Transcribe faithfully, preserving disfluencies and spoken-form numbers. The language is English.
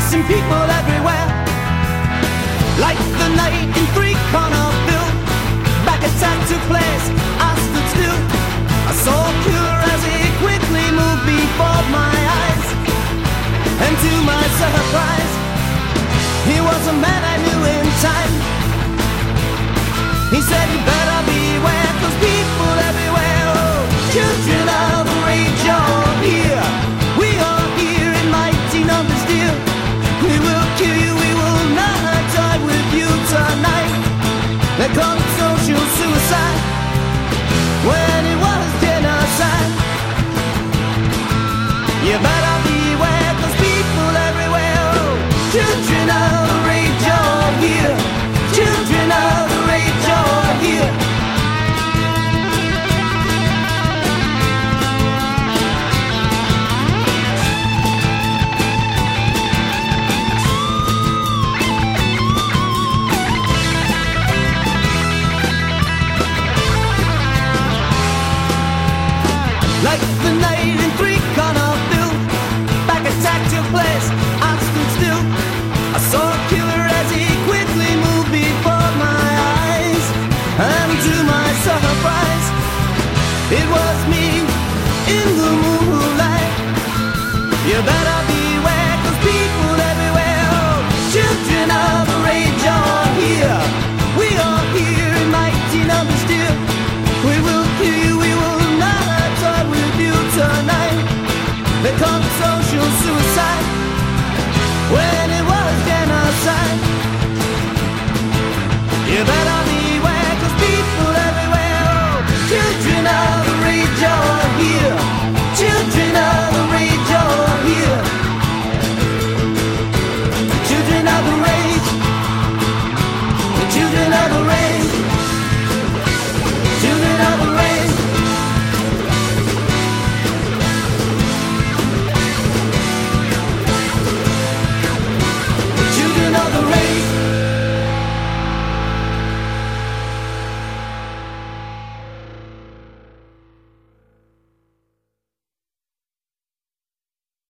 missing people everywhere. Like the night in Three Cornerville, back attack took place, I stood still. I saw Cure as he quickly moved before my eyes, and to my surprise, he was a man I knew in time. He said he